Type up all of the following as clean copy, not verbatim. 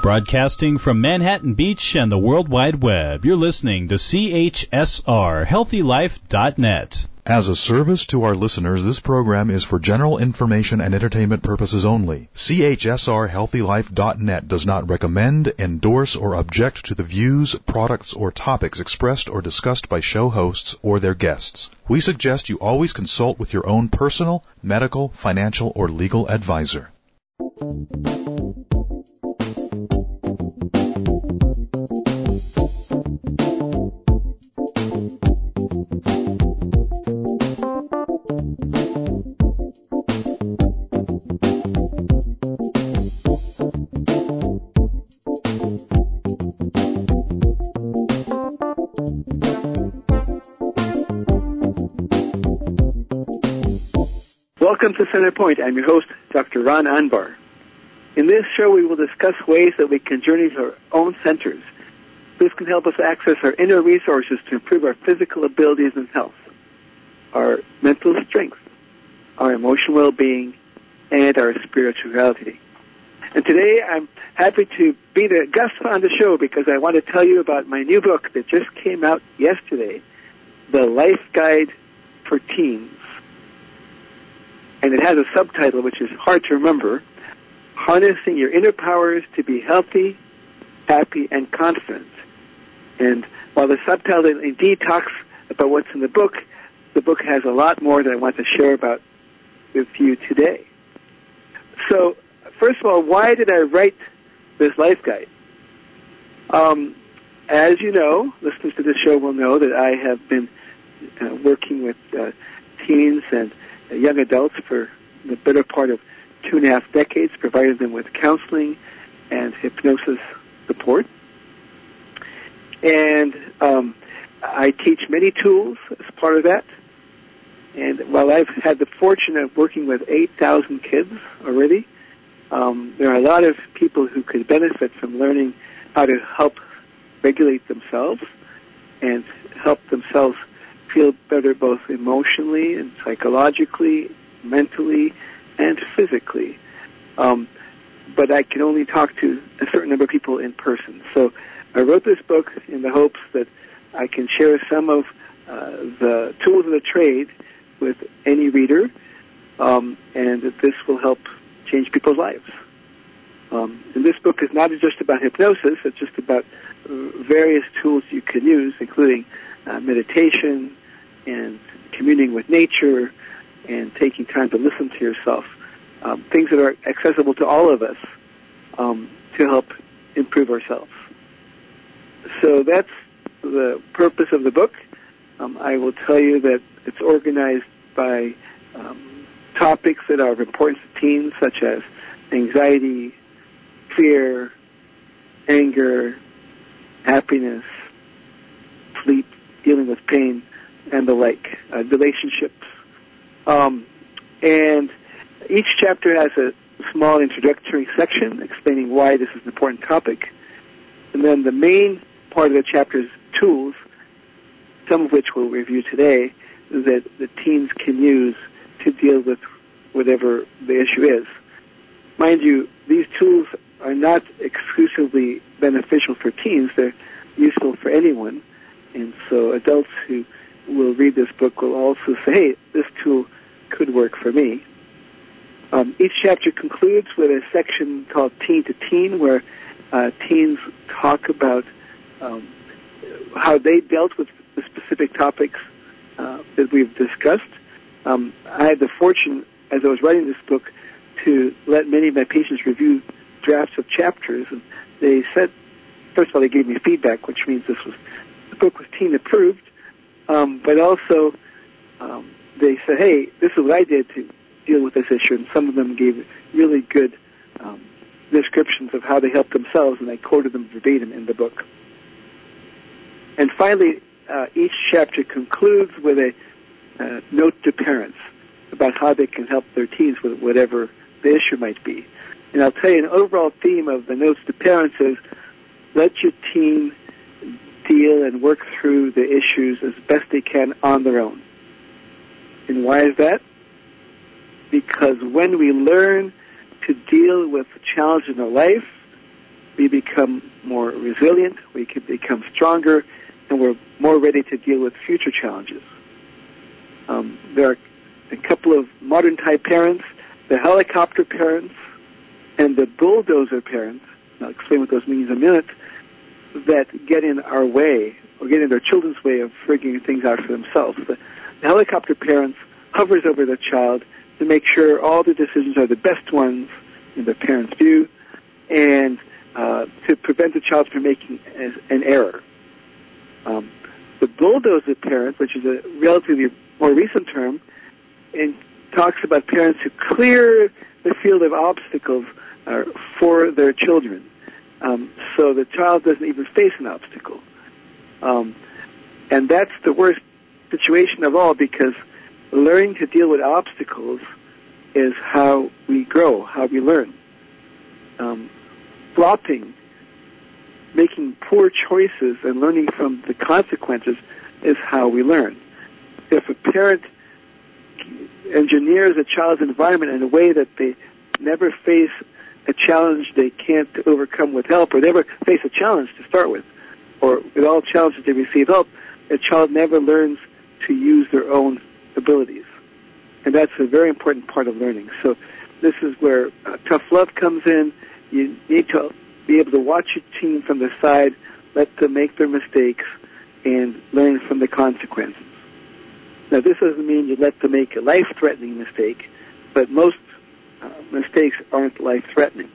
Broadcasting from Manhattan Beach and the World Wide Web, you're listening to CHSR, HealthyLife.net. As a service to our listeners, this program is for general information and entertainment purposes only. CHSR HealthyLife.net does not recommend, endorse, or object to the views, products, or topics expressed or discussed by show hosts or their guests. We suggest you always consult with your own personal, medical, financial, or legal advisor. Welcome to Center Point. I'm your host, Dr. Ron Anbar. In this show, we will discuss ways that we can journey to our own centers. This can help us access our inner resources to improve our physical abilities and health, our mental strength, our emotional well-being, and our spirituality. And today, I'm happy to be the guest on the show because I want to tell you about my new book that just came out yesterday, The Life Guide for Teens. And it has a subtitle which is hard to remember, Harnessing Your Inner Powers to Be Healthy, Happy, and Confident. And while the subtitle indeed talks about what's in the book has a lot more that I want to share about with you today. So, first of all, why did I write this life guide? As you know, listeners to this show will know that I have been working with teens and young adults for the better part of 2.5 decades, providing them with counseling and hypnosis support. And I teach many tools as part of that. And while I've had the fortune of working with 8,000 kids already, there are a lot of people who could benefit from learning how to help regulate themselves and help themselves feel better both emotionally and psychologically, mentally, and physically. But I can only talk to a certain number of people in person. So I wrote this book in the hopes that I can share some of the tools of the trade with any reader, and that this will help change people's lives. And this book is not just about hypnosis, it's just about various tools you can use, including meditation and communing with nature and taking time to listen to yourself, things that are accessible to all of us to help improve ourselves. So that's the purpose of the book. I will tell you that it's organized by topics that are of importance to teens, such as anxiety, fear, anger, happiness, sleep, dealing with pain, and the like, relationships. And each chapter has a small introductory section explaining why this is an important topic. And then the main part of the chapter is tools, some of which we'll review today, that the teens can use to deal with whatever the issue is. Mind you, these tools are not exclusively beneficial for teens. They're useful for anyone. And so adults who will read this book will also say, hey, this tool could work for me. Each chapter concludes with a section called Teen to Teen, where teens talk about how they dealt with the specific topics that we've discussed. I had the fortune, as I was writing this book, to let many of my patients review drafts of chapters, and they said, first of all, they gave me feedback, which means the book was teen approved, but also they said, hey, this is what I did to deal with this issue, and some of them gave really good descriptions of how they helped themselves, and I quoted them verbatim in the book. And finally, each chapter concludes with a note to parents about how they can help their teens with whatever the issue might be. And I'll tell you, an overall theme of the notes to parents is let your teen deal and work through the issues as best they can on their own. And why is that? Because when we learn to deal with the challenge in our life, we become more resilient, we can become stronger, and we're more ready to deal with future challenges. There are a couple of modern-type parents, the helicopter parents and the bulldozer parents, and I'll explain what those mean in a minute, that get in our way, or get in their children's way of figuring things out for themselves. The helicopter parents hovers over the child to make sure all the decisions are the best ones in the parent's view, and to prevent the child from making an error. The bulldozer parent, which is a relatively more recent term, and talks about parents who clear the field of obstacles for their children, so the child doesn't even face an obstacle. And that's the worst situation of all, because learning to deal with obstacles is how we grow, how we learn. Flopping, making poor choices and learning from the consequences is how we learn. If a parent engineers a child's environment in a way that they never face a challenge they can't overcome with help, or never face a challenge to start with, or with all challenges they receive help, a child never learns to use their own abilities. And that's a very important part of learning. So this is where tough love comes in. You need to be able to watch your team from the side, let them make their mistakes, and learn from the consequences. Now, this doesn't mean you let them make a life-threatening mistake, but most mistakes aren't life-threatening.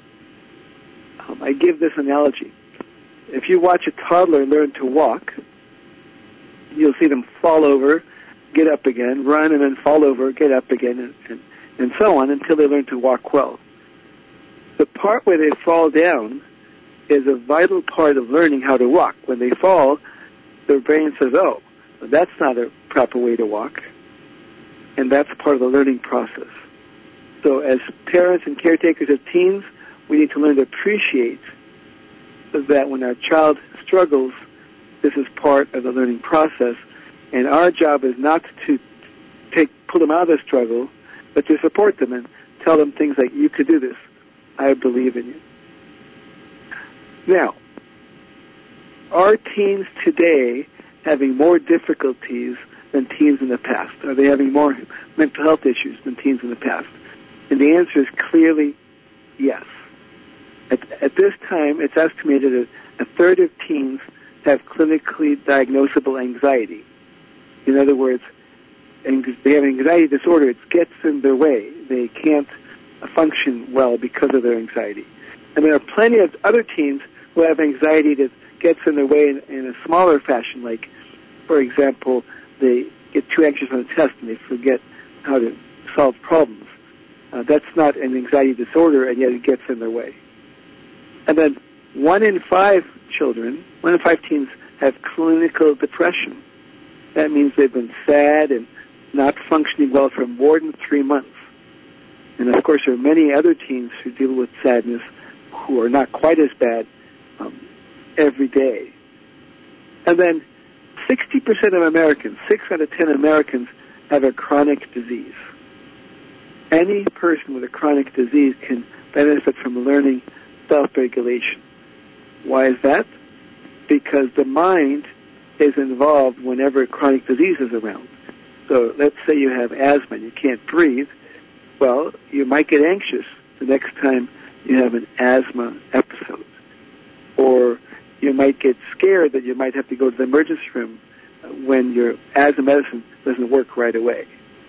I give this analogy. If you watch a toddler learn to walk, you'll see them fall over, get up again, run, and then fall over, get up again, and so on until they learn to walk well. The part where they fall down is a vital part of learning how to walk. When they fall, their brain says, oh, that's not a proper way to walk. And that's part of the learning process. So as parents and caretakers of teens, we need to learn to appreciate that when our child struggles, this is part of the learning process. And our job is not to pull them out of the struggle, but to support them and tell them things like, you could do this. I believe in you. Now, are teens today having more difficulties than teens in the past? Are they having more mental health issues than teens in the past? And the answer is clearly yes. At this time, it's estimated that a third of teens have clinically diagnosable anxiety. In other words, they have an anxiety disorder. It gets in their way. They can't function well because of their anxiety. And there are plenty of other teens who have anxiety that gets in their way in a smaller fashion, like, for example, they get too anxious on a test and they forget how to solve problems. That's not an anxiety disorder, and yet it gets in their way. And then 1 in 5 teens have clinical depression. That means they've been sad and not functioning well for more than 3 months. And of course, there are many other teens who deal with sadness who are not quite as bad every day. And then 60% of Americans, 6 out of 10 Americans, have a chronic disease. Any person with a chronic disease can benefit from learning self-regulation. Why is that? Because the mind is involved whenever chronic disease is around. So let's say you have asthma and you can't breathe. Well, you might get anxious the next time you have an asthma episode. Or you might get scared that you might have to go to the emergency room when your asthma medicine doesn't work right away.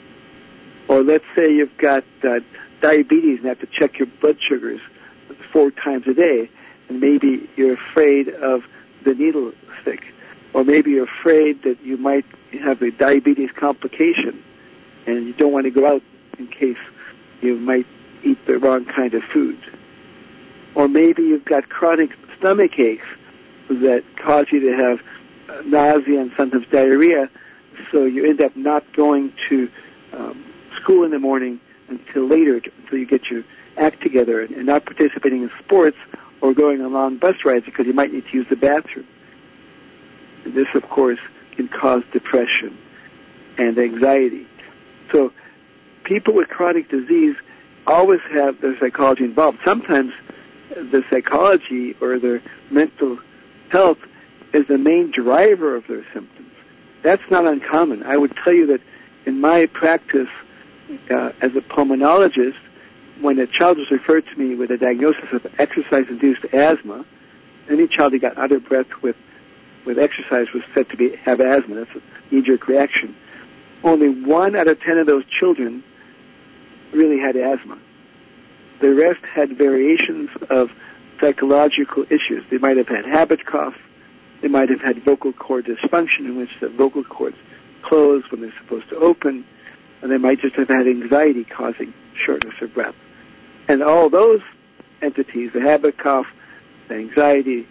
Or let's say you've got diabetes and have to check your blood sugars 4 times a day, and maybe you're afraid of the needle stick. Or maybe you're afraid that you might have a diabetes complication, and you don't want to go out in case you might eat the wrong kind of food. Or maybe you've got chronic stomach aches that cause you to have nausea and sometimes diarrhea, so you end up not going to school in the morning until later, until you get your act together, and not participating in sports or going on long bus rides because you might need to use the bathroom. And this, of course, can cause depression and anxiety. So people with chronic disease always have their psychology involved. Sometimes the psychology or their mental health is the main driver of their symptoms. That's not uncommon. I would tell you that in my practice as a pulmonologist, when a child was referred to me with a diagnosis of exercise-induced asthma, any child who got out of breath with exercise was said to have asthma. That's a knee-jerk reaction. Only 1 out of 10 of those children really had asthma. The rest had variations of psychological issues. They might have had habit cough. They might have had vocal cord dysfunction, in which the vocal cords close when they're supposed to open. And they might just have had anxiety causing shortness of breath. And all those entities, the habit cough, the anxiety,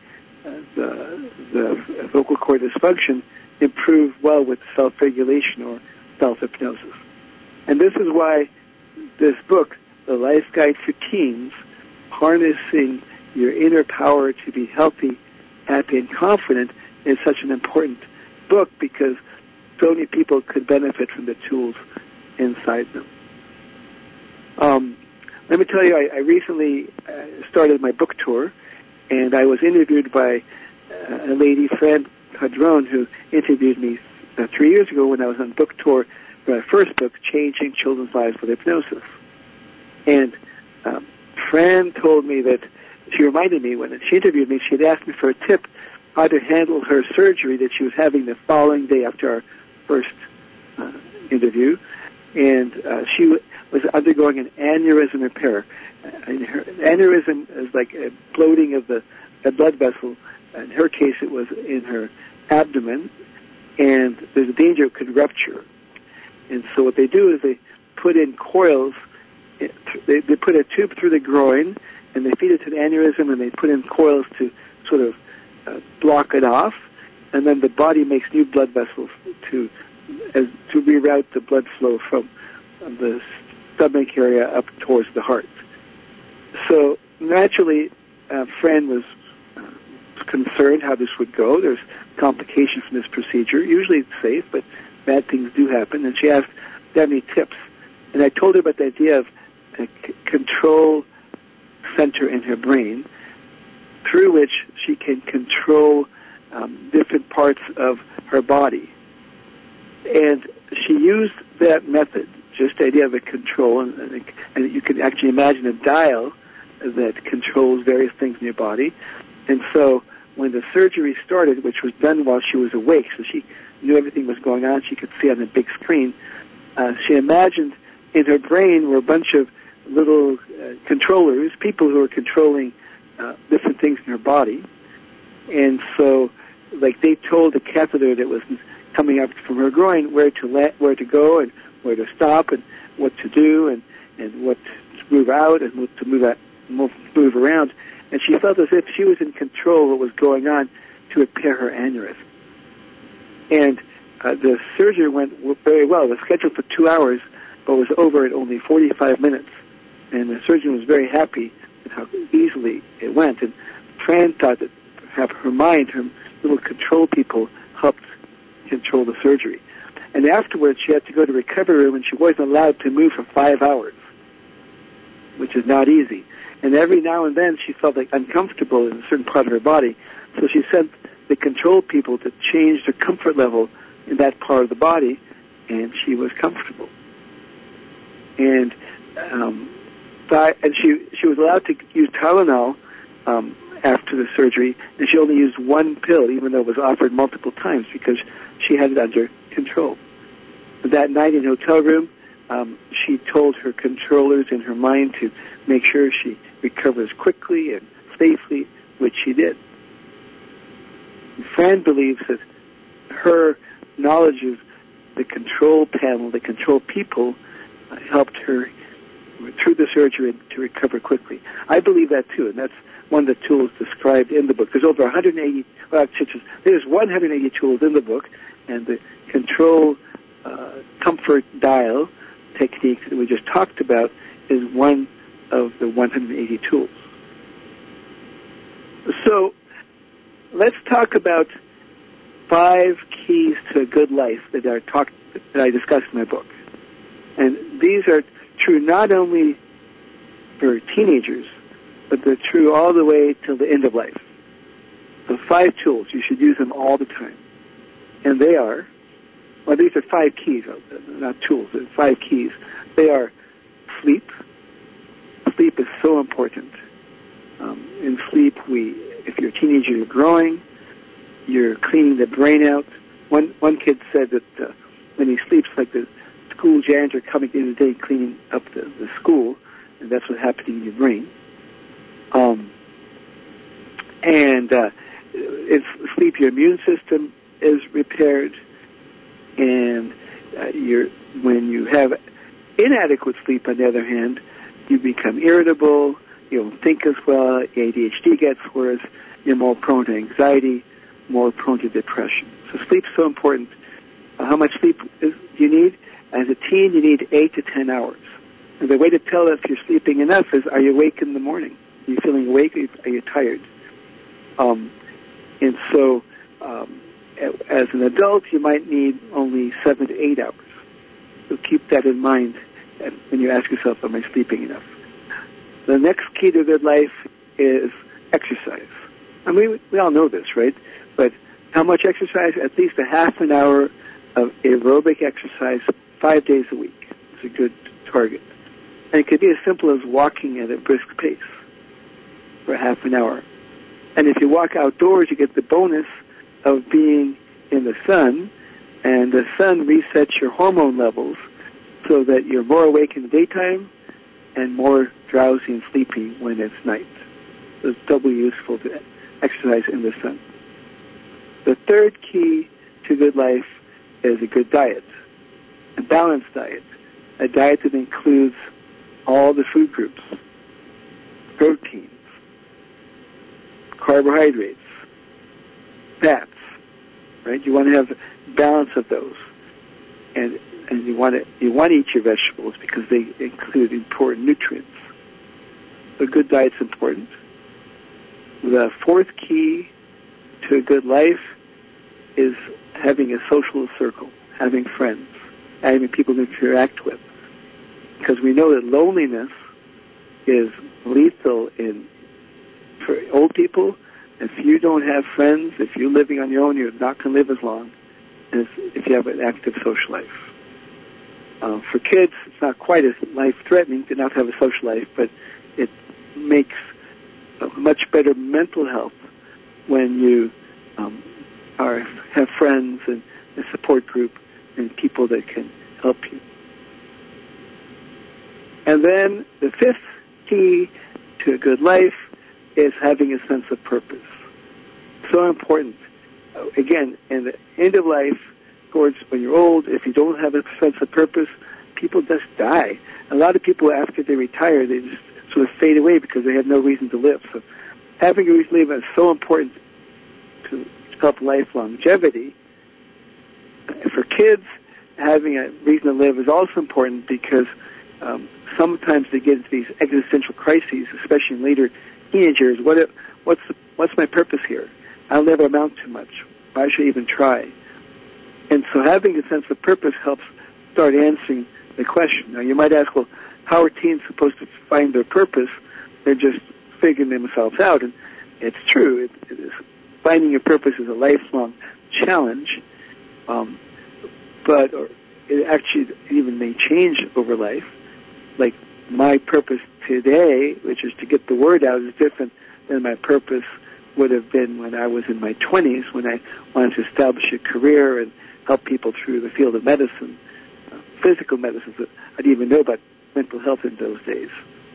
the vocal cord dysfunction, improve well with self-regulation or self-hypnosis. And this is why this book, The Life Guide for Teens, Harnessing Your Inner Power to Be Healthy, Happy, and Confident, is such an important book because so many people could benefit from the tools inside them. Let me tell you, I recently started my book tour, and I was interviewed by a lady, Fran Padron, who interviewed me 3 years ago when I was on book tour for my first book, Changing Children's Lives with Hypnosis. And Fran told me that, she reminded me when she interviewed me, she had asked me for a tip how to handle her surgery that she was having the following day after our first interview. And she was undergoing an aneurysm repair. And her aneurysm is like a bloating of the blood vessel. In her case, it was in her abdomen, and there's a danger it could rupture. And so what they do is they put in coils. They put a tube through the groin, and they feed it to the aneurysm, and they put in coils to sort of block it off. And then the body makes new blood vessels to reroute the blood flow from the stomach area up towards the heart. So naturally, Fran was concerned how this would go. There's complications from this procedure. Usually it's safe, but bad things do happen. And she asked, do you have any tips? And I told her about the idea of a control center in her brain through which she can control different parts of her body. And she used that method, just the idea of a control, and you can actually imagine a dial that controls various things in your body. And so when the surgery started, which was done while she was awake, so she knew everything was going on, she could see on the big screen, she imagined in her brain were a bunch of little controllers, people who were controlling different things in her body. And so, like, they told the catheter that was coming up from her groin where to go and where to stop and what to do and what to move out and what to move around. And she felt as if she was in control of what was going on to repair her aneurysm. And the surgery went very well. It was scheduled for 2 hours, but was over in only 45 minutes. And the surgeon was very happy with how easily it went. And Fran thought that perhaps her mind, her little control people, helped control the surgery. And afterwards, she had to go to the recovery room, and she wasn't allowed to move for 5 hours, which is not easy. And every now and then, she felt like uncomfortable in a certain part of her body. So she sent the control people to change the comfort level in that part of the body, and she was comfortable. And she was allowed to use Tylenol after the surgery, and she only used one pill, even though it was offered multiple times, because she had it under control. That night in the hotel room, she told her controllers in her mind to make sure she recovers quickly and safely, which she did. Fran believes that her knowledge of the control panel, the control people, helped her through the surgery to recover quickly. I believe that too, and that's one of the tools described in the book. There's over 180, there's 180 tools in the book, and the control comfort dial technique that we just talked about is one of the 180 tools. So let's talk about 5 keys to a good life that I discussed in my book. And these are true not only for teenagers, but they're true all the way till the end of life. So 5 tools, you should use them all the time. And they are, well, these are 5 keys, not tools, they're 5 keys. They are sleep. Sleep is so important. In sleep, if you're a teenager, you're growing, you're cleaning the brain out. One kid said that when he sleeps, like the school janitor coming in the day cleaning up the school, and that's what's happening in your brain. In sleep, your immune system is repaired, and when you have inadequate sleep, on the other hand, you become irritable, you don't think as well, ADHD gets worse, you're more prone to anxiety, more prone to depression. So sleep's so important. How much sleep do you need? As a teen, you need 8 to 10 hours. And the way to tell if you're sleeping enough is, are you awake in the morning? Are you feeling awake, or are you tired? And so, as an adult, you might need only 7 to 8 hours. So keep that in mind when you ask yourself, am I sleeping enough? The next key to good life is exercise. I mean, we all know this, right? But how much exercise? At least a half an hour of aerobic exercise 5 days a week. It's a good target. And it could be as simple as walking at a brisk pace for half an hour. And if you walk outdoors, you get the bonus of being in the sun, and the sun resets your hormone levels so that you're more awake in the daytime and more drowsy and sleepy when it's night. So it's doubly useful to exercise in the sun. The third key to good life is a good diet, a balanced diet, a diet that includes all the food groups, proteins, carbohydrates, fats, right? You want to have balance of those. And you want to eat your vegetables because they include important nutrients. A good diet's important. The fourth key to a good life is having a social circle, having friends, having people to interact with. Because we know that loneliness is lethal for old people. If you don't have friends, if you're living on your own, you're not going to live as long as if you have an active social life. For kids, it's not quite as life-threatening to not have a social life, but it makes a much better mental health when you have friends and a support group and people that can help you. And then the fifth key to a good life is having a sense of purpose. So important. Again, in the end of life, towards when you're old, if you don't have a sense of purpose, people just die. A lot of people, after they retire, they just sort of fade away because they have no reason to live. So having a reason to live is so important to help life longevity. For kids, having a reason to live is also important because sometimes they get into these existential crises, especially in later teenagers. What's my purpose here? I'll never amount to much. Why should I even try? And so having a sense of purpose helps start answering the question. Now, you might ask, well, how are teens supposed to find their purpose? They're just figuring themselves out. And it's true. Finding your purpose is a lifelong challenge. But it actually even may change over life. Like my purpose today, which is to get the word out, is different than my purpose would have been when I was in my 20s, when I wanted to establish a career and help people through the field of medicine, physical medicine. I didn't even know about mental health in those days.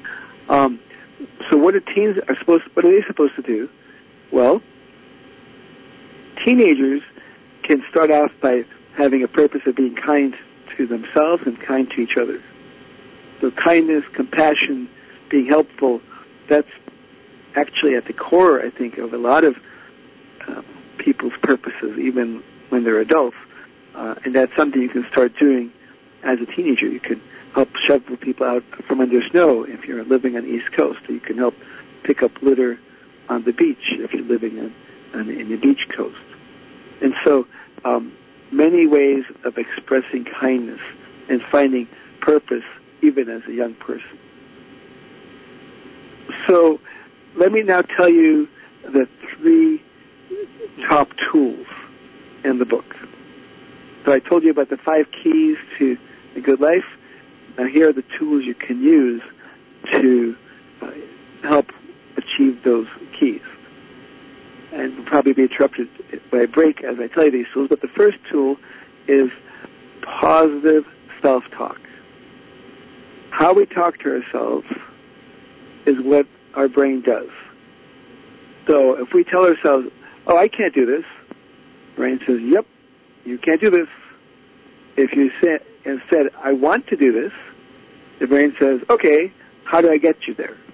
So what are teens what are they supposed to do? Well, teenagers can start off by having a purpose of being kind to themselves and kind to each other. So kindness, compassion, being helpful, that's actually at the core, I think, of a lot of people's purposes, even when they're adults. And that's something you can start doing as a teenager. You can help shovel people out from under snow if you're living on the East Coast. Or you can help pick up litter on the beach if you're living in the beach coast. And so many ways of expressing kindness and finding purpose even as a young person. So let me now tell you the 3 top tools in the book. So I told you about the 5 keys to a good life. Now here are the tools you can use to help achieve those keys. And we'll probably be interrupted by a break as I tell you these tools, but the first tool is positive self-talk. How we talk to ourselves is what our brain does. So if we tell ourselves, oh, I can't do this, the brain says, yep, you can't do this. If you say, instead, I want to do this, the brain says, okay, how do I get you there?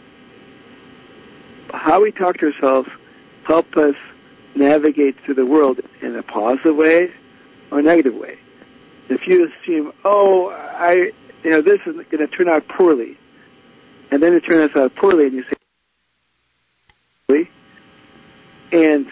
How we talk to ourselves help us navigate through the world in a positive way or a negative way. If you assume, oh, this is going to turn out poorly, and then it turns out poorly, and you say, and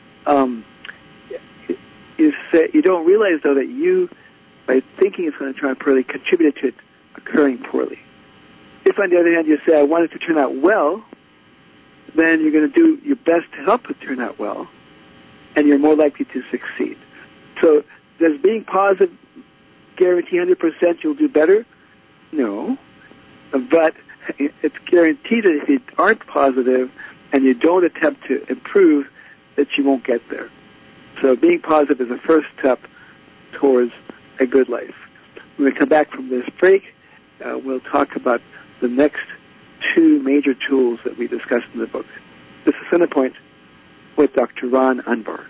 you don't realize though that you, by thinking it's going to turn out poorly, contributed to it occurring poorly. If, on the other hand, you say, I want it to turn out well, then you're going to do your best to help it turn out well, and you're more likely to succeed. So does being positive guarantee 100% you'll do better? No. But it's guaranteed that if you aren't positive and you don't attempt to improve, that you won't get there. So being positive is the first step towards a good life. When we come back from this break, we'll talk about the next 2 major tools that we discussed in the book. This is Centerpoint with Dr. Ron Unbar.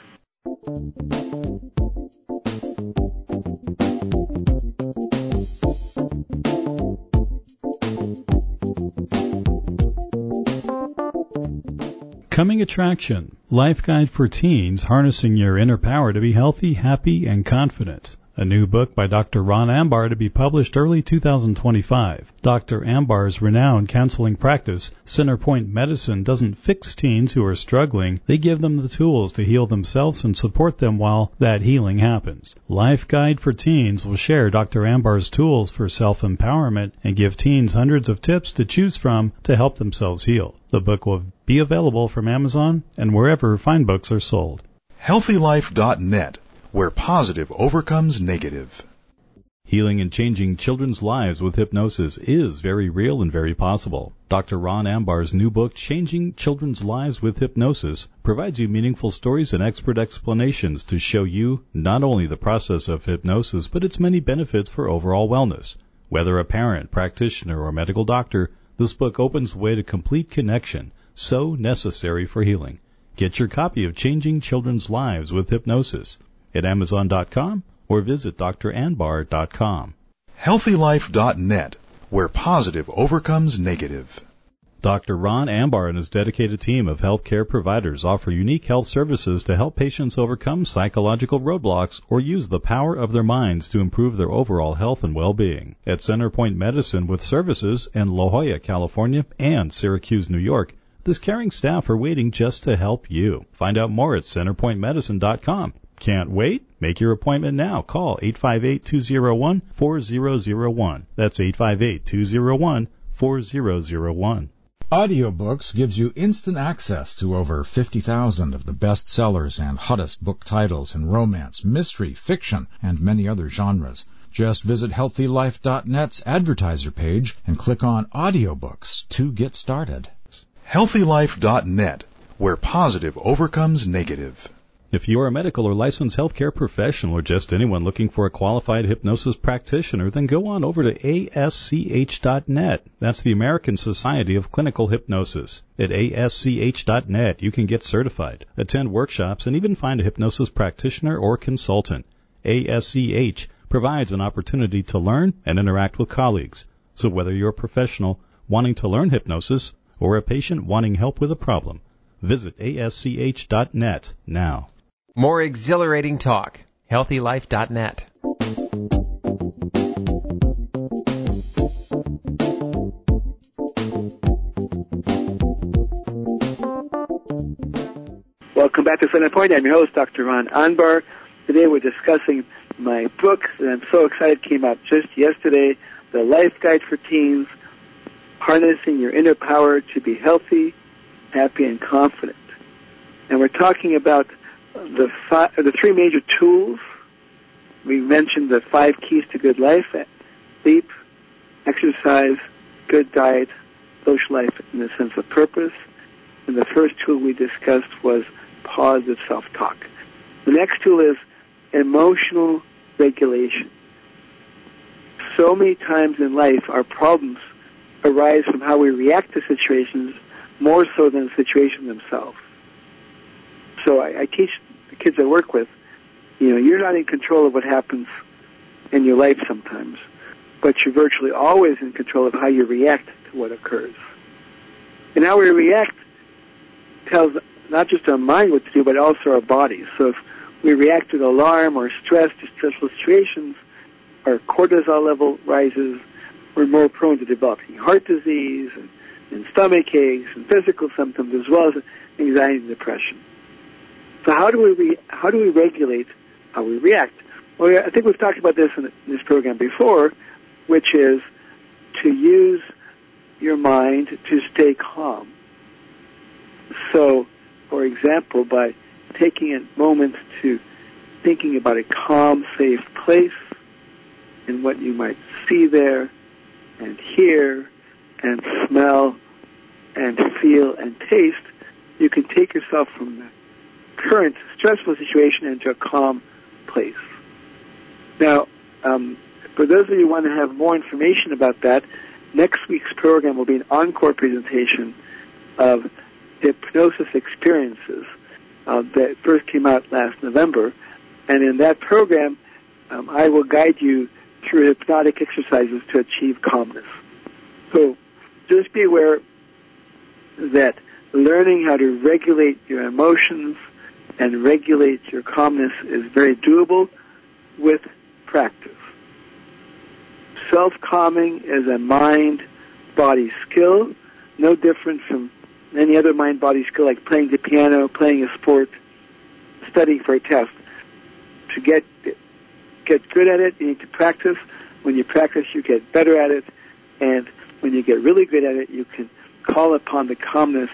Coming attraction, Life Guide for Teens, Harnessing Your Inner Power to be Healthy, Happy, and Confident. A new book by Dr. Ron Ambar to be published early 2025. Dr. Ambar's renowned counseling practice, Centerpoint Medicine, doesn't fix teens who are struggling. They give them the tools to heal themselves and support them while that healing happens. Life Guide for Teens will share Dr. Ambar's tools for self-empowerment and give teens hundreds of tips to choose from to help themselves heal. The book will be available from Amazon and wherever fine books are sold. HealthyLife.net, where positive overcomes negative. Healing and changing children's lives with hypnosis is very real and very possible. Dr. Ron Ambar's new book, Changing Children's Lives with Hypnosis, provides you meaningful stories and expert explanations to show you not only the process of hypnosis, but its many benefits for overall wellness. Whether a parent, practitioner, or medical doctor, this book opens the way to complete connection, so necessary for healing. Get your copy of Changing Children's Lives with Hypnosis at Amazon.com or visit drambar.com. HealthyLife.net, where positive overcomes negative. Dr. Ron Ambar and his dedicated team of healthcare providers offer unique health services to help patients overcome psychological roadblocks or use the power of their minds to improve their overall health and well-being. At Centerpoint Medicine with services in La Jolla, California and Syracuse, New York, this caring staff are waiting just to help you. Find out more at centerpointmedicine.com. Can't wait? Make your appointment now. Call 858-201-4001. That's 858-201-4001. Audiobooks gives you instant access to over 50,000 of the best sellers and hottest book titles in romance, mystery, fiction, and many other genres. Just visit HealthyLife.net's advertiser page and click on Audiobooks to get started. HealthyLife.net, where positive overcomes negative. If you are a medical or licensed healthcare professional or just anyone looking for a qualified hypnosis practitioner, then go on over to ASCH.net. That's the American Society of Clinical Hypnosis. At ASCH.net, you can get certified, attend workshops, and even find a hypnosis practitioner or consultant. ASCH provides an opportunity to learn and interact with colleagues. So whether you're a professional wanting to learn hypnosis or a patient wanting help with a problem, visit ASCH.net now. More exhilarating talk. HealthyLife.net. Welcome back to Centerpoint. I'm your host, Dr. Ron Unbar. Today we're discussing my book that I'm so excited came out just yesterday, The Life Guide for Teens, Harnessing Your Inner Power to be Healthy, happy, and confident. And we're talking about the three major tools. We mentioned the 5 keys to good life: sleep, exercise, good diet, social life in the sense of purpose. And the first tool we discussed was positive self-talk. The next tool is emotional regulation. So many times in life, our problems arise from how we react to situations more so than the situation themselves. So I teach the kids I work with, you're not in control of what happens in your life sometimes, but you're virtually always in control of how you react to what occurs. And how we react tells not just our mind what to do, but also our body. So if we react with alarm or stress to stressful situations, our cortisol level rises. We're more prone to developing heart disease and stomach aches and physical symptoms, as well as anxiety and depression. So how do we regulate how we react? Well, I think we've talked about this in this program before, which is to use your mind to stay calm. So, for example, by taking a moment to thinking about a calm, safe place and what you might see there and hear and smell and feel and taste, you can take yourself from the current stressful situation into a calm place. Now, for those of you who want to have more information about that, next week's program will be an encore presentation of hypnosis experiences that first came out last November. And in that program, I will guide you through hypnotic exercises to achieve calmness. So just be aware that learning how to regulate your emotions and regulate your calmness is very doable with practice. Self-calming is a mind-body skill, no different from any other mind-body skill like playing the piano, playing a sport, studying for a test. To get good at it, you need to practice. When you practice, you get better at it. And when you get really good at it, you can call upon the calmness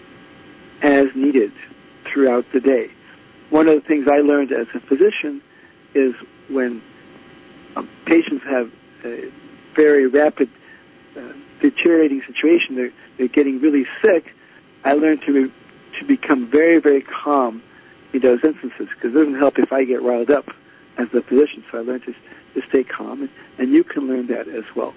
as needed throughout the day. One of the things I learned as a physician is when patients have a very rapid deteriorating situation, they're getting really sick, I learned to become very, very calm in those instances, because it doesn't help if I get riled up as a physician. So I learned to stay calm, and you can learn that as well.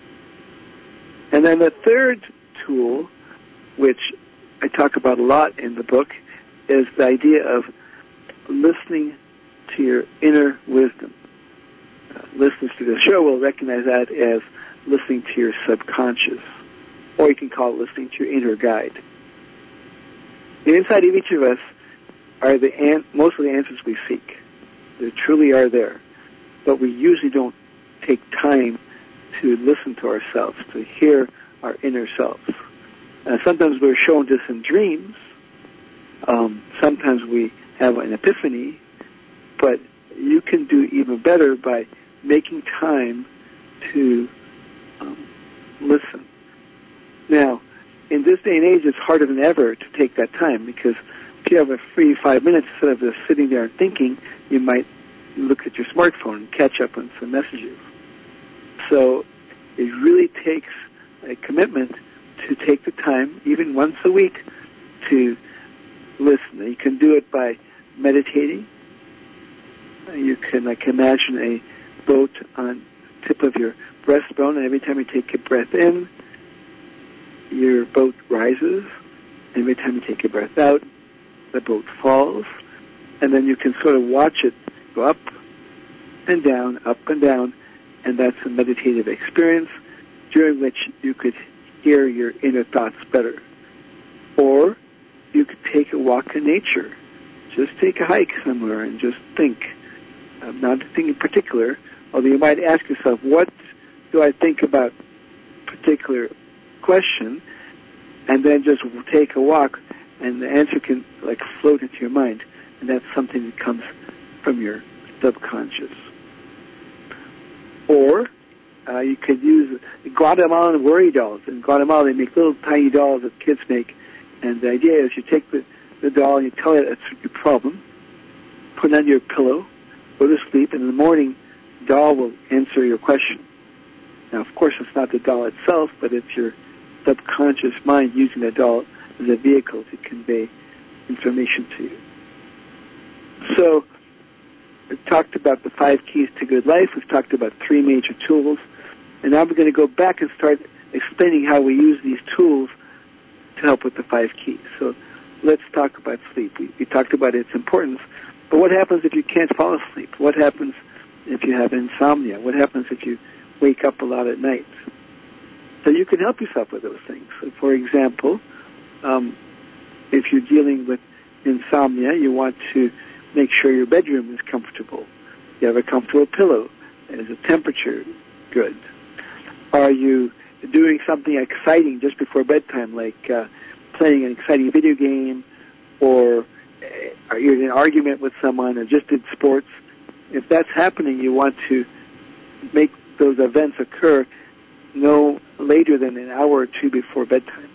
And then the third tool, which I talk about a lot in the book, is the idea of listening to your inner wisdom. Listeners to the show will recognize that as listening to your subconscious, or you can call it listening to your inner guide. And inside of each of us are most of the answers we seek. They truly are there. But we usually don't take time to listen to ourselves, to hear our inner selves. Sometimes we're shown this in dreams. Sometimes we have an epiphany. But you can do even better by making time to listen. Now, in this day and age, it's harder than ever to take that time, because if you have a free 5 minutes, instead of just sitting there and thinking, you might look at your smartphone and catch up on some messages. So it really takes a commitment to take the time, even once a week, to listen. You can do it by meditating. You can imagine a boat on the tip of your breastbone, and every time you take a breath in, your boat rises. Every time you take a breath out, the boat falls. And then you can sort of watch it go up and down, and that's a meditative experience during which you could hear your inner thoughts better. Or you could take a walk in nature. Just take a hike somewhere and just think. Not anything in particular, although you might ask yourself, what do I think about a particular question? And then just take a walk, and the answer can float into your mind. And that's something that comes from your subconscious. Or you could use Guatemalan worry dolls. In Guatemala, they make little tiny dolls that kids make, And the idea is you take the doll and you tell it it's your problem, put it under your pillow, go to sleep, and in the morning, the doll will answer your question. Now, of course, it's not the doll itself, but it's your subconscious mind using the doll as a vehicle to convey information to you. So, we've talked about the 5 keys to good life. We've talked about 3 major tools. And now we're going to go back and start explaining how we use these tools to help with the 5 keys. So let's talk about sleep. We talked about its importance. But what happens if you can't fall asleep? What happens if you have insomnia? What happens if you wake up a lot at night? So you can help yourself with those things. So for example, if you're dealing with insomnia, you want to make sure your bedroom is comfortable. You have a comfortable pillow. Is the temperature good? Are you doing something exciting just before bedtime, like playing an exciting video game, or are you in an argument with someone, or just did sports? If that's happening, you want to make those events occur no later than an hour or 2 before bedtime.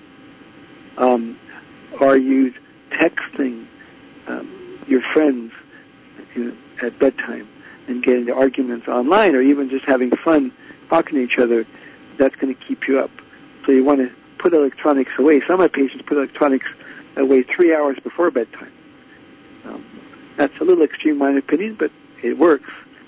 Are you texting your friends at bedtime and getting into arguments online, or even just having fun talking to each other? That's going to keep you up. So you want to put electronics away. Some of my patients put electronics away 3 hours before bedtime. That's a little extreme, in my opinion, but it works.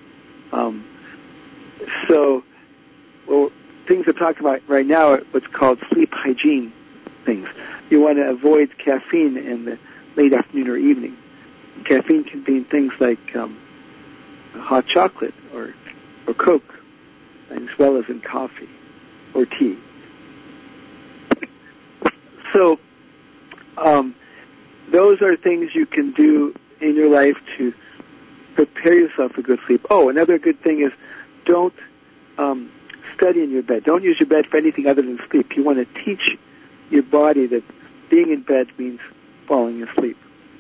So things we're talking about right now are what's called sleep hygiene things. You want to avoid caffeine in the late afternoon or evening. Caffeine can be in things like hot chocolate or Coke, as well as in coffee or tea. So those are things you can do in your life to prepare yourself for good sleep. Oh, another good thing is don't study in your bed. Don't use your bed for anything other than sleep. You want to teach your body that being in bed means falling asleep.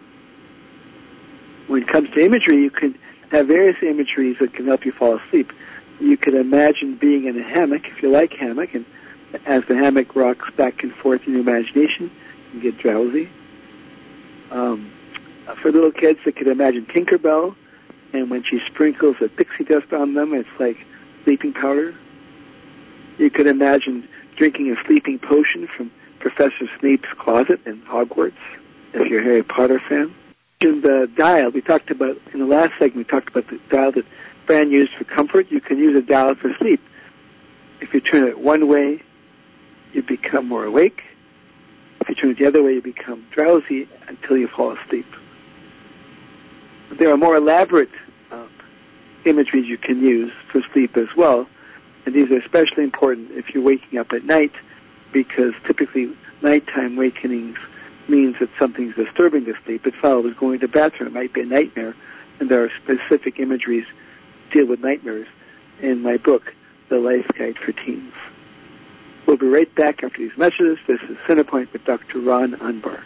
When it comes to imagery, you can have various imageries that can help you fall asleep. You can imagine being in a hammock, if you like hammock, and as the hammock rocks back and forth in your imagination, you get drowsy. For little kids, they could imagine Tinkerbell, and when she sprinkles the pixie dust on them, it's like sleeping powder. You could imagine drinking a sleeping potion from Professor Snape's closet in Hogwarts, if you're a Harry Potter fan. In the dial, we talked about, in the last segment, we talked about the dial that Fran used for comfort. You can use a dial for sleep. If you turn it one way, you become more awake. If you turn it the other way, you become drowsy until you fall asleep. There are more elaborate imageries you can use for sleep as well, and these are especially important if you're waking up at night, because typically nighttime wakenings means that something's disturbing the sleep. It follows going to the bathroom. It might be a nightmare, and there are specific imageries to deal with nightmares in my book, The Life Guide for Teens. We'll be right back after these messages. This is Centerpoint with Dr. Ron Unbar.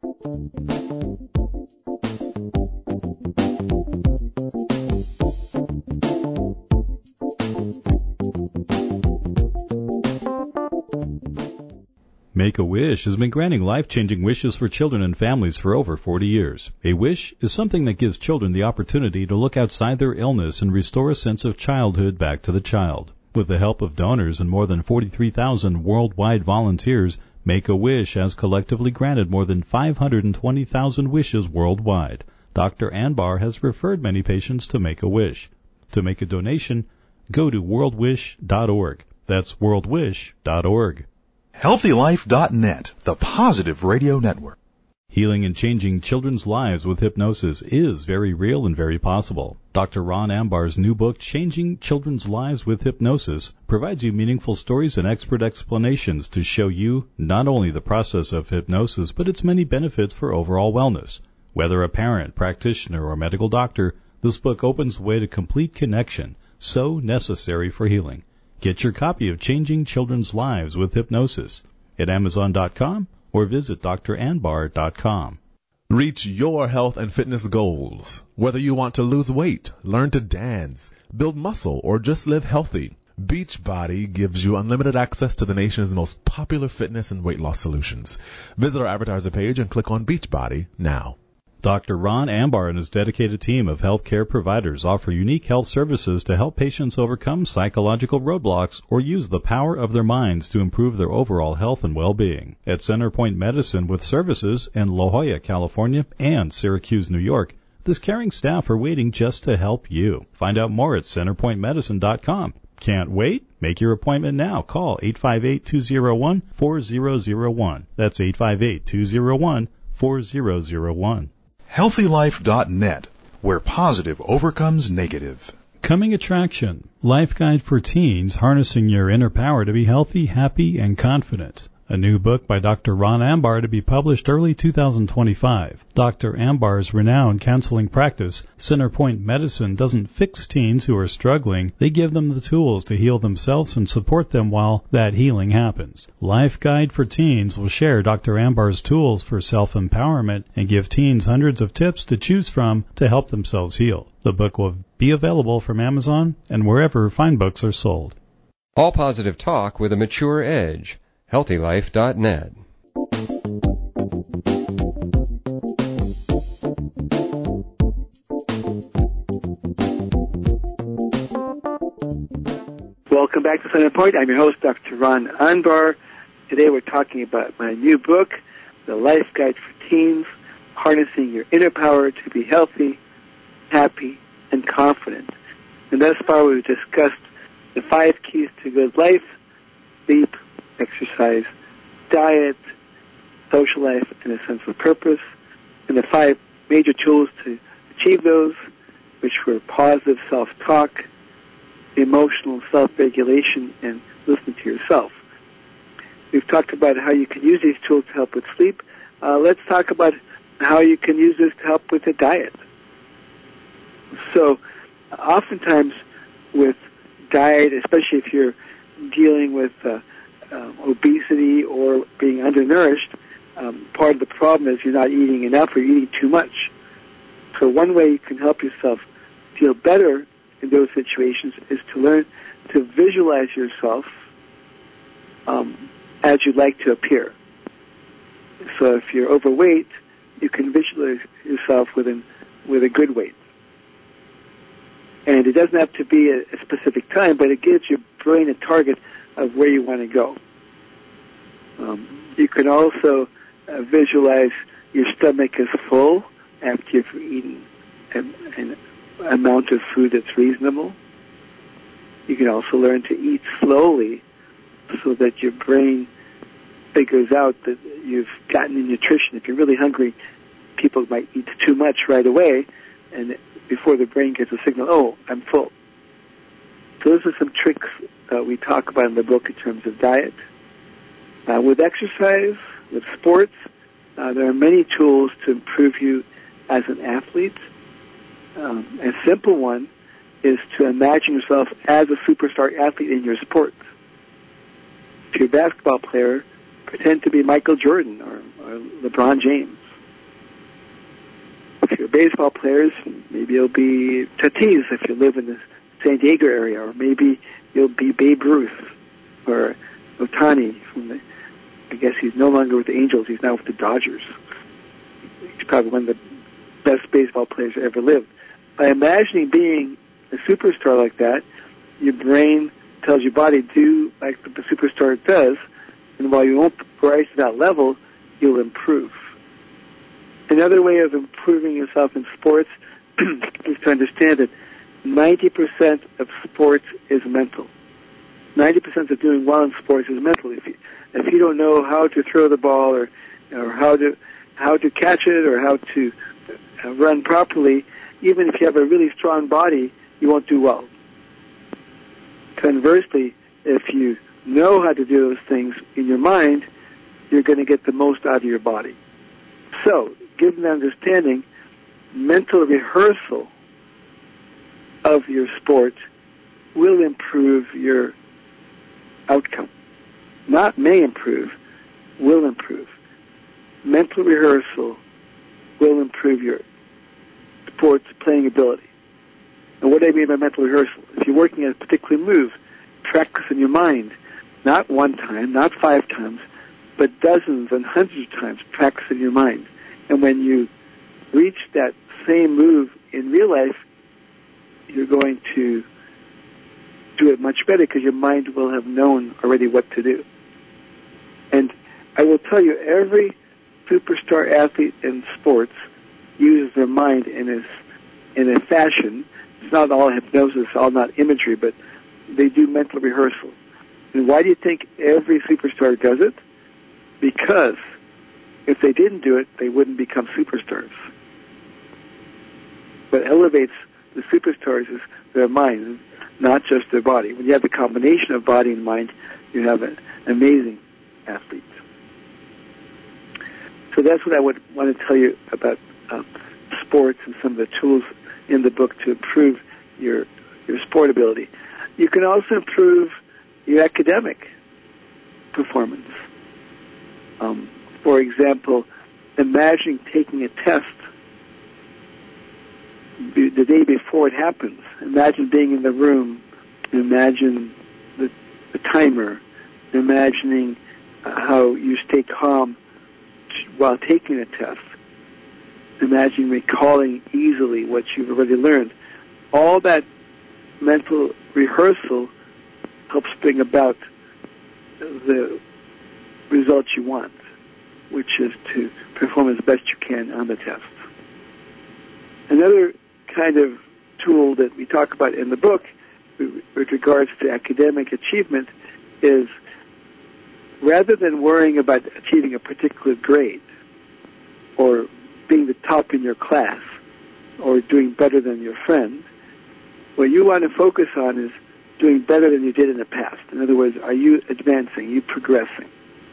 Make-A-Wish has been granting life-changing wishes for children and families for over 40 years. A wish is something that gives children the opportunity to look outside their illness and restore a sense of childhood back to the child. With the help of donors and more than 43,000 worldwide volunteers, Make-A-Wish has collectively granted more than 520,000 wishes worldwide. Dr. Anbar has referred many patients to Make-A-Wish. To make a donation, go to worldwish.org. That's worldwish.org. HealthyLife.net, the positive radio network. Healing and changing children's lives with hypnosis is very real and very possible. Dr. Ron Ambar's new book, Changing Children's Lives with Hypnosis, provides you meaningful stories and expert explanations to show you not only the process of hypnosis, but its many benefits for overall wellness. Whether a parent, practitioner, or medical doctor, this book opens the way to complete connection, so necessary for healing. Get your copy of Changing Children's Lives with Hypnosis at Amazon.com or visit dranbar.com. Reach your health and fitness goals. Whether you want to lose weight, learn to dance, build muscle, or just live healthy, Beachbody gives you unlimited access to the nation's most popular fitness and weight loss solutions. Visit our advertiser page and click on Beachbody now. Dr. Ron Ambar and his dedicated team of healthcare providers offer unique health services to help patients overcome psychological roadblocks or use the power of their minds to improve their overall health and well-being. At Centerpoint Medicine with services in La Jolla, California and Syracuse, New York, this caring staff are waiting just to help you. Find out more at centerpointmedicine.com. Can't wait? Make your appointment now. Call 858-201-4001. That's 858-201-4001. HealthyLife.net, where positive overcomes negative. Coming attraction, Life Guide for Teens, Harnessing Your Inner Power to be Healthy, Happy, and Confident. A new book by Dr. Ron Ambar to be published early 2025. Dr. Ambar's renowned counseling practice, Centerpoint Medicine, doesn't fix teens who are struggling. They give them the tools to heal themselves and support them while that healing happens. Life Guide for Teens will share Dr. Ambar's tools for self-empowerment and give teens hundreds of tips to choose from to help themselves heal. The book will be available from Amazon and wherever fine books are sold. All positive talk with a mature edge. HealthyLife.net. Welcome back to Centerpoint. I'm your host, Dr. Ron Ambar. Today we're talking about my new book, The Life Guide for Teens, Harnessing Your Inner Power to be Healthy, Happy, and Confident. And thus far we've discussed the 5 keys to good life: sleep, exercise, diet, social life, and a sense of purpose, and the 5 major tools to achieve those, which were positive self-talk, emotional self-regulation, and listening to yourself. We've talked about how you can use these tools to help with sleep. Let's talk about how you can use this to help with the diet. So, oftentimes with diet, especially if you're dealing with obesity or being undernourished, part of the problem is you're not eating enough or you're eating too much. So one way you can help yourself feel better in those situations is to learn to visualize yourself as you'd like to appear. So if you're overweight, you can visualize yourself with a good weight. And it doesn't have to be a specific time, but it gives your brain a target of where you want to go. You can also visualize your stomach as full after you've eaten an amount of food that's reasonable. You can also learn to eat slowly so that your brain figures out that you've gotten the nutrition. If you're really hungry, people might eat too much right away, and before the brain gets a signal, oh, I'm full. So those are some tricks we talk about in the book in terms of diet. With exercise, with sports, there are many tools to improve you as an athlete. A simple one is to imagine yourself as a superstar athlete in your sport. If you're a basketball player, pretend to be Michael Jordan or LeBron James. If you're baseball players, maybe you'll be Tatis if you live in the San Diego area, or maybe you'll be Babe Ruth or Ohtani I guess he's no longer with the Angels, he's now with the Dodgers. He's probably one of the best baseball players that ever lived. By imagining being a superstar like that, your brain tells your body, do like the superstar does, and while you won't rise to that level, you'll improve. Another way of improving yourself in sports is to understand that 90% of sports is mental. 90% of doing well in sports is mental. If you don't know how to throw the ball or how to catch it or how to run properly, even if you have a really strong body, you won't do well. Conversely, if you know how to do those things in your mind, you're going to get the most out of your body. So, given that understanding, mental rehearsal of your sport will improve your outcome. Not may improve, will improve. Mental rehearsal will improve your sports playing ability. And what do I mean by mental rehearsal? If you're working at a particular move, practice in your mind, not one time, not 5 times, but dozens and hundreds of times practice in your mind. And when you reach that same move in real life, you're going to do it much better because your mind will have known already what to do. And I will tell you, every superstar athlete in sports uses their mind in a fashion. It's not all hypnosis, all not imagery, but they do mental rehearsal. And why do you think every superstar does it? Because if they didn't do it, they wouldn't become superstars. What elevates the superstars is their mind, not just their body. When you have the combination of body and mind, you have an amazing athlete. So that's what I would want to tell you about sports and some of the tools in the book to improve your sport ability. You can also improve your academic performance. For example, imagine taking a test the day before it happens. Imagine being in the room. Imagine the timer. Imagining how you stay calm while taking a test. Imagine recalling easily what you've already learned. All that mental rehearsal helps bring about the results you want, which is to perform as best you can on the test. Another kind of tool that we talk about in the book with regards to academic achievement is, rather than worrying about achieving a particular grade or being the top in your class or doing better than your friend, what you want to focus on is doing better than you did in the past. In other words, are you advancing? Are you progressing?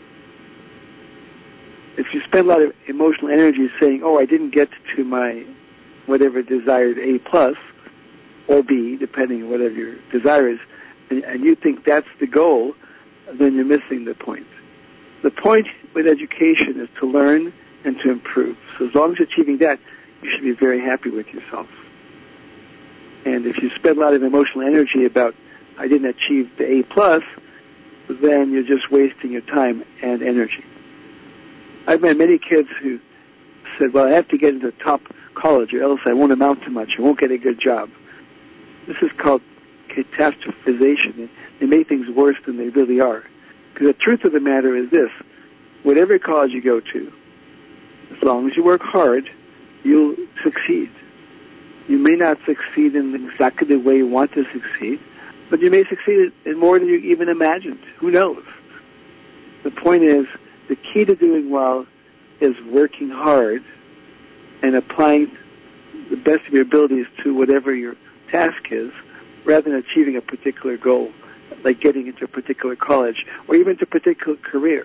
If you spend a lot of emotional energy saying, oh, I didn't get to my whatever desired A plus or B, depending on whatever your desire is, and you think that's the goal, then you're missing the point. The point with education is to learn and to improve. So as long as you're achieving that, you should be very happy with yourself. And if you spend a lot of emotional energy about, I didn't achieve the A plus, then you're just wasting your time and energy. I've met many kids who said, well, I have to get into top college or else I won't amount to much. I won't get a good job. This is called catastrophization. They make things worse than they really are. Because the truth of the matter is this: whatever college you go to, as long as you work hard, you'll succeed. You may not succeed in exactly the way you want to succeed, but you may succeed in more than you even imagined. Who knows? The point is, the key to doing well is working hard and applying the best of your abilities to whatever your task is, rather than achieving a particular goal, like getting into a particular college or even to a particular career.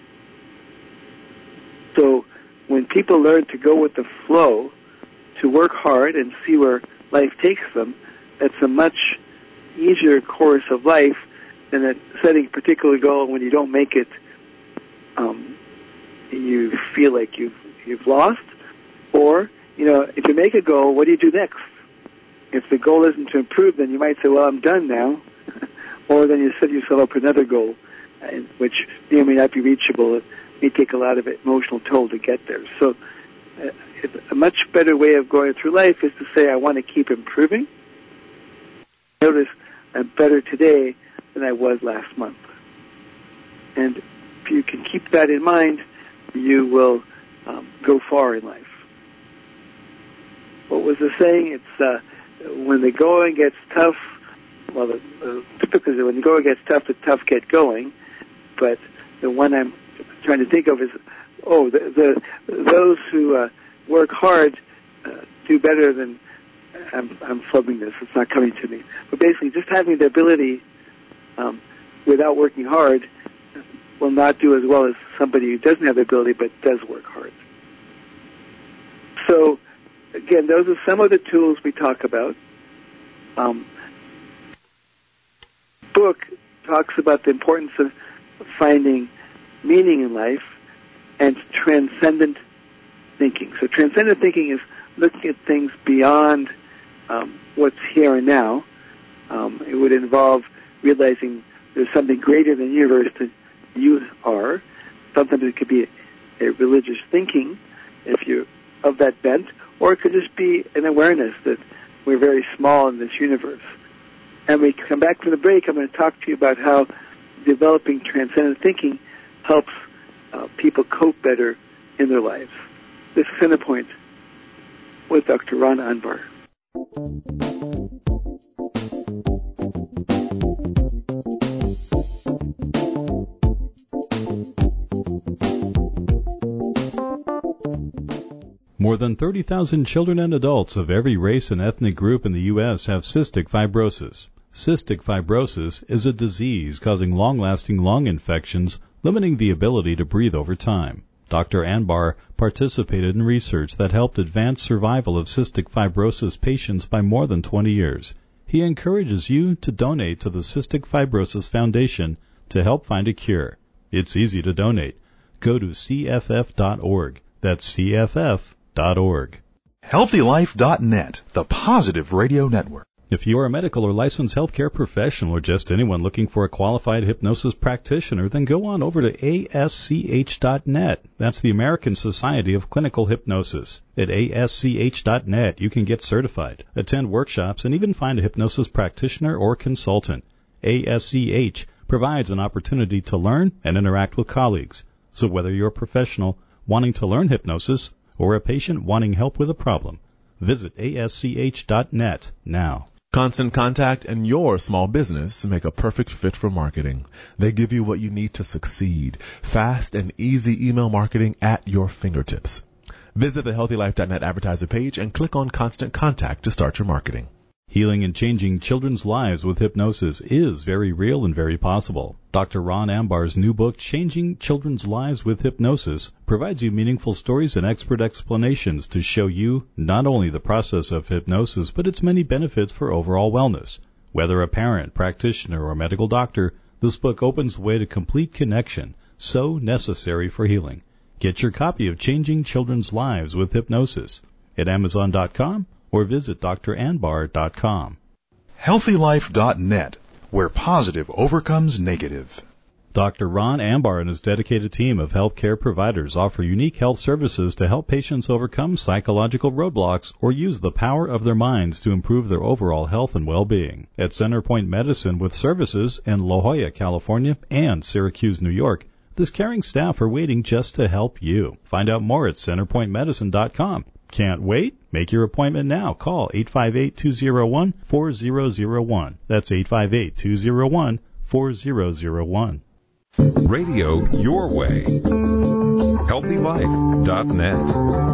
So when people learn to go with the flow, to work hard and see where life takes them, it's a much easier course of life than setting a particular goal, and when you don't make it, you feel like you've lost. Or, if you make a goal, what do you do next? If the goal isn't to improve, then you might say, well, I'm done now. Or then you set yourself up another goal, which may or may not be reachable. It may take a lot of emotional toll to get there. So a much better way of going through life is to say, I want to keep improving. Notice I'm better today than I was last month. And if you can keep that in mind, you will go far in life. What was the saying? It's when the going gets tough, well, typically when the going gets tough, the tough get going. But the one I'm trying to think of is, those who work hard do better than, I'm flubbing this, it's not coming to me. But basically, just having the ability without working hard will not do as well as somebody who doesn't have the ability but does work hard. So, again, those are some of the tools we talk about. Book talks about the importance of finding meaning in life and transcendent thinking. So transcendent thinking is looking at things beyond what's here and now. It would involve realizing there's something greater than the universe than you are. Sometimes it could be a religious thinking, if you're of that bent, or it could just be an awareness that we're very small in this universe. And we come back from the break, I'm going to talk to you about how developing transcendent thinking helps people cope better in their lives. This is Center Point with Dr. Ron Anbar. More than 30,000 children and adults of every race and ethnic group in the U.S. have cystic fibrosis. Cystic fibrosis is a disease causing long-lasting lung infections, limiting the ability to breathe over time. Dr. Anbar participated in research that helped advance survival of cystic fibrosis patients by more than 20 years. He encourages you to donate to the Cystic Fibrosis Foundation to help find a cure. It's easy to donate. Go to cff.org. That's cff.org. HealthyLife.net, the positive radio network. If you are a medical or licensed healthcare professional or just anyone looking for a qualified hypnosis practitioner, then go on over to ASCH.net. That's the American Society of Clinical Hypnosis. At ASCH.net, you can get certified, attend workshops, and even find a hypnosis practitioner or consultant. ASCH provides an opportunity to learn and interact with colleagues. So whether you're a professional wanting to learn hypnosis or a patient wanting help with a problem, visit ASCH.net now. Constant Contact and your small business make a perfect fit for marketing. They give you what you need to succeed. Fast and easy email marketing at your fingertips. Visit the HealthyLife.net advertiser page and click on Constant Contact to start your marketing. Healing and changing children's lives with hypnosis is very real and very possible. Dr. Ron Ambar's new book, Changing Children's Lives with Hypnosis, provides you meaningful stories and expert explanations to show you not only the process of hypnosis, but its many benefits for overall wellness. Whether a parent, practitioner, or medical doctor, this book opens the way to complete connection, so necessary for healing. Get your copy of Changing Children's Lives with Hypnosis at Amazon.com or visit dranbar.com. HealthyLife.net, where positive overcomes negative. Dr. Ron Ambar and his dedicated team of healthcare providers offer unique health services to help patients overcome psychological roadblocks or use the power of their minds to improve their overall health and well-being. At Centerpoint Medicine with services in La Jolla, California and Syracuse, New York, this caring staff are waiting just to help you. Find out more at centerpointmedicine.com. Can't wait? Make your appointment now. Call 858-201-4001. That's 858-201-4001. Radio your way. HealthyLife.net.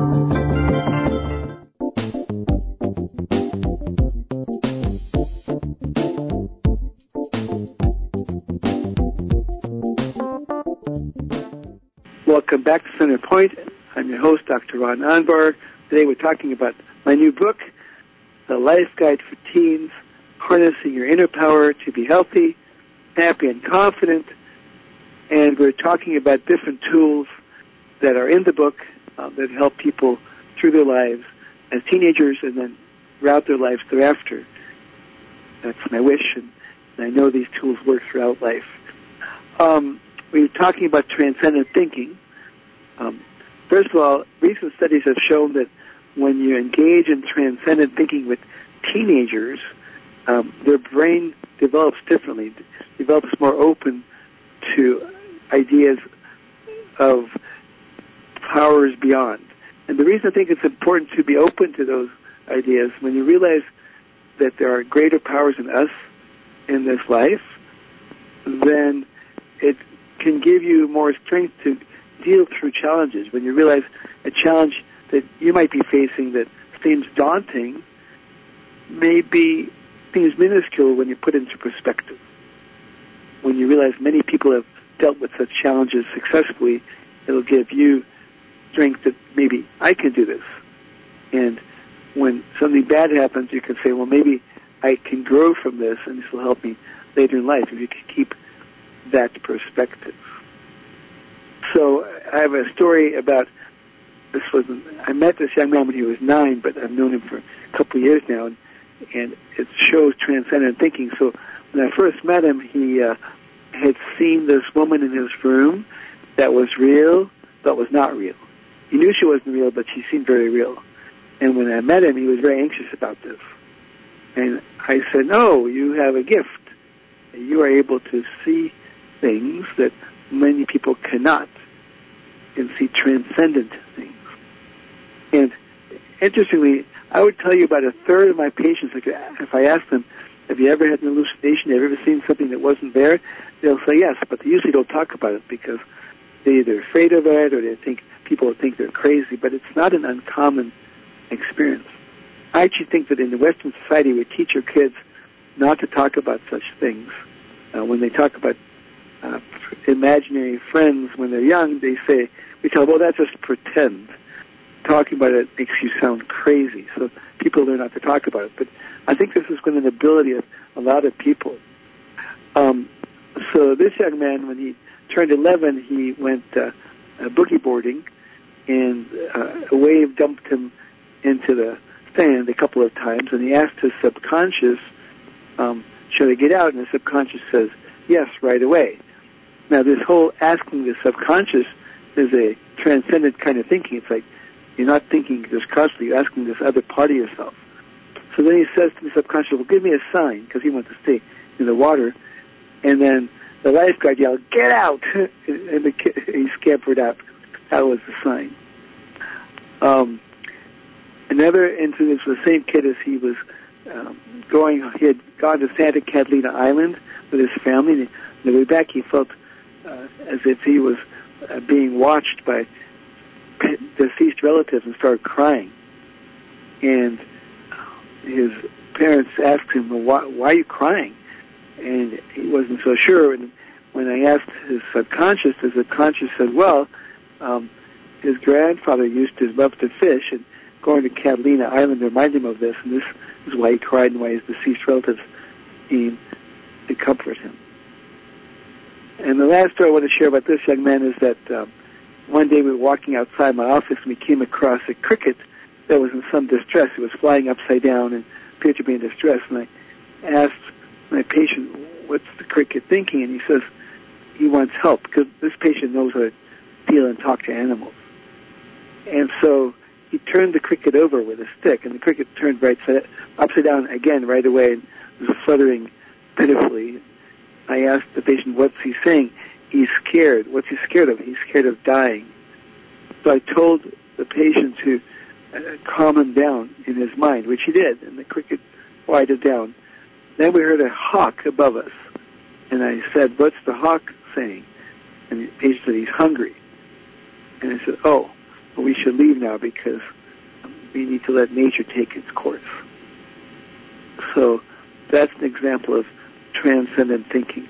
Welcome back to Center Point. I'm your host, Dr. Ron Anbar. Today we're talking about my new book, The Life Guide for Teens, Harnessing Your Inner Power to Be Healthy, Happy, and Confident. And we're talking about different tools that are in the book that help people through their lives as teenagers and then throughout their lives thereafter. That's my wish, and I know these tools work throughout life. We're talking about transcendent thinking. First of all, recent studies have shown that when you engage in transcendent thinking with teenagers, their brain develops differently, develops more open to ideas of powers beyond. And the reason I think it's important to be open to those ideas, when you realize that there are greater powers in us in this life, then it can give you more strength to deal through challenges. When you realize a challenge that you might be facing that seems daunting seems minuscule when you put it into perspective. When you realize many people have dealt with such challenges successfully, it'll give you strength that maybe I can do this. And when something bad happens, you can say, well, maybe I can grow from this, and this will help me later in life if you can keep that perspective. So I have a story about I met this young man when he was 9, but I've known him for a couple of years now, and and it shows transcendent thinking. So when I first met him, he had seen this woman in his room that was real, but was not real. He knew she wasn't real, but she seemed very real. And when I met him, he was very anxious about this. And I said, no, you have a gift. You are able to see things that many people cannot, and see transcendent things. And interestingly, I would tell you about a third of my patients, if I asked them, have you ever had an hallucination? Have you ever seen something that wasn't there? They'll say yes, but they usually don't talk about it because they're either afraid of it or they think people think they're crazy, but it's not an uncommon experience. I actually think that in the Western society we teach our kids not to talk about such things. When they talk about imaginary friends when they're young, we tell them, well, that's just pretend. Talking about it makes you sound crazy, so people learn not to talk about it. But I think this has been an ability of a lot of people. So this young man, when he turned 11, he went boogie boarding, and a wave dumped him into the sand a couple of times, and he asked his subconscious, should I get out? And the subconscious says, yes, right away. Now, this whole asking the subconscious is a transcendent kind of thinking. It's like you're not thinking just constantly, you're asking this other part of yourself. So then he says to the subconscious, well, give me a sign, because he wants to stay in the water. And then the lifeguard yelled, get out! And he scampered out. That was the sign. Another incident was the same kid as he was he had gone to Santa Catalina Island with his family. And on the way back, he felt as if he was being watched by deceased relatives and started crying. And his parents asked him, well, why are you crying? And he wasn't so sure. And when I asked his subconscious said, well, his grandfather used to love to fish, and going to Catalina Island reminded him of this, and this is why he cried and why his deceased relatives came to comfort him. And the last story I want to share about this young man is that one day we were walking outside my office and we came across a cricket that was in some distress. It was flying upside down and appeared to be in distress. And I asked my patient, what's the cricket thinking? And he says he wants help because this patient knows how to feel and talk to animals. And so he turned the cricket over with a stick, and the cricket turned upside down again right away and was fluttering pitifully. I asked the patient, what's he saying? He's scared. What's he scared of? He's scared of dying. So I told the patient to calm him down in his mind, which he did, and the cricket quieted down. Then we heard a hawk above us, and I said, what's the hawk saying? And the patient said, he's hungry. And I said, oh, well, we should leave now because we need to let nature take its course. So that's an example of transcendent thinking.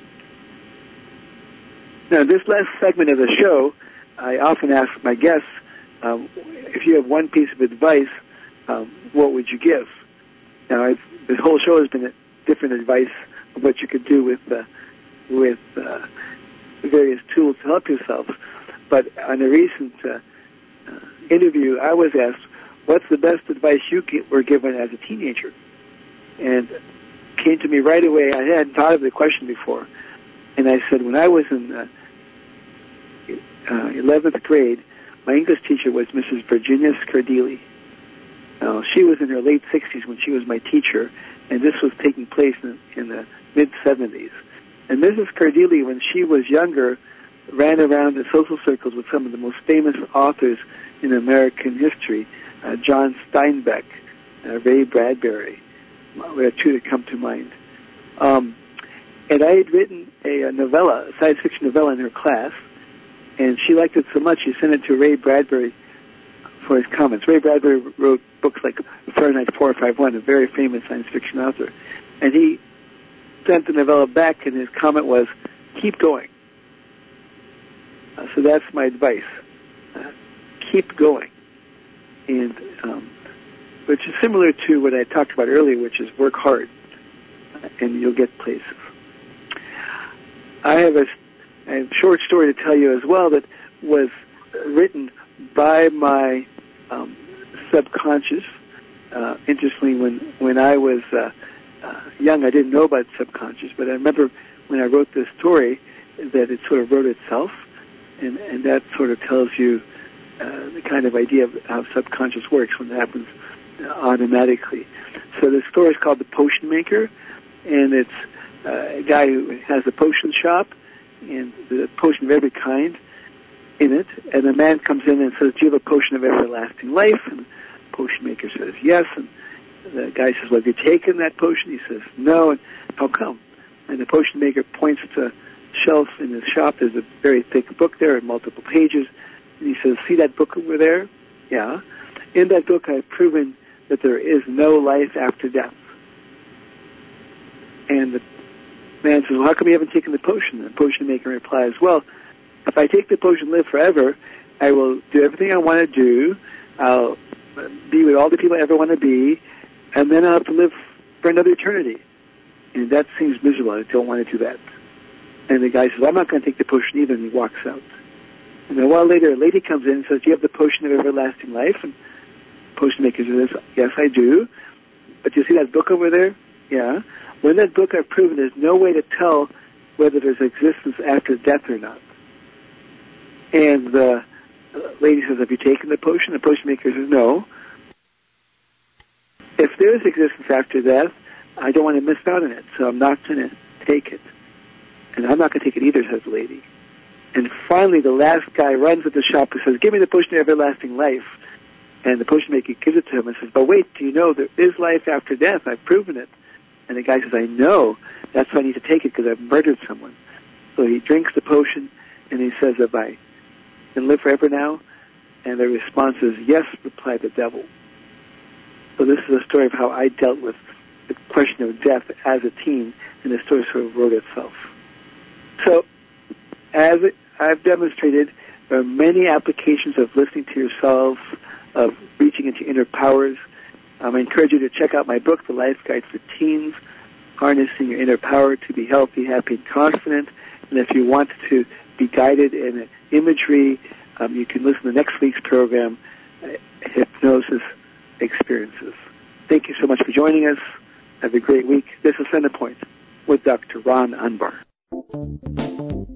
Now, this last segment of the show, I often ask my guests, if you have one piece of advice, what would you give? Now, the whole show has been different advice of what you could do with various tools to help yourself. But on a recent interview, I was asked, what's the best advice you were given as a teenager? And came to me right away. I hadn't thought of the question before. And I said, when I was in 11th grade, my English teacher was Mrs. Virginia Scardili. Now, she was in her late 60s when she was my teacher, and this was taking place in the mid-70s. And Mrs. Scardili, when she was younger, ran around in social circles with some of the most famous authors in American history, John Steinbeck, Ray Bradbury. We have two that come to mind. And I had written a novella, a science fiction novella in her class, and she liked it so much she sent it to Ray Bradbury for his comments. Ray Bradbury wrote books like Fahrenheit 451, a very famous science fiction author. And he sent the novella back, and his comment was, keep going. So that's my advice. Keep going. And which is similar to what I talked about earlier, which is work hard, and you'll get places. I have a short story to tell you as well that was written by my subconscious Interestingly, when I was young, I didn't know about subconscious, but I remember when I wrote this story that it sort of wrote itself, and that sort of tells you the kind of idea of how subconscious works when it happens automatically. So the story is called The Potion Maker, and it's a guy who has a potion shop, and the potion of every kind in it, and a man comes in and says, do you have a potion of everlasting life? And the potion maker says, yes, and the guy says, well, have you taken that potion? He says, no, and how come? And the potion maker points to a shelf in his shop. There's a very thick book there and multiple pages, and he says, see that book over there? Yeah. In that book, I've proven that there is no life after death. And the man says, well, how come you haven't taken the potion? And the potion maker replies, well, if I take the potion and live forever, I will do everything I want to do. I'll be with all the people I ever want to be, and then I'll have to live for another eternity. And that seems miserable. I don't want to do that. And the guy says, well, I'm not going to take the potion either, and he walks out. And a while later, a lady comes in and says, do you have the potion of everlasting life? And the potion maker says, yes, I do. But do you see that book over there? Yeah. Well, in that book, I've proven there's no way to tell whether there's existence after death or not. And the lady says, have you taken the potion? The potion maker says, no. If there is existence after death, I don't want to miss out on it, so I'm not going to take it. And I'm not going to take it either, says the lady. And finally, the last guy runs to the shop and says, give me the potion of everlasting life. And the potion maker gives it to him and says, but wait, do you know there is life after death? I've proven it. And the guy says, I know. That's why I need to take it, because I've murdered someone. So he drinks the potion, and he says, have I can live forever now? And the response is, yes, replied the devil. So this is a story of how I dealt with the question of death as a teen, and the story sort of wrote itself. So, as I've demonstrated, there are many applications of listening to yourself, of reaching into inner powers. I encourage you to check out my book, The Life Guide for Teens, Harnessing Your Inner Power to Be Healthy, Happy, and Confident. And if you want to be guided in imagery, you can listen to next week's program, Hypnosis Experiences. Thank you so much for joining us. Have a great week. This is Centerpoint with Dr. Ron Unbar.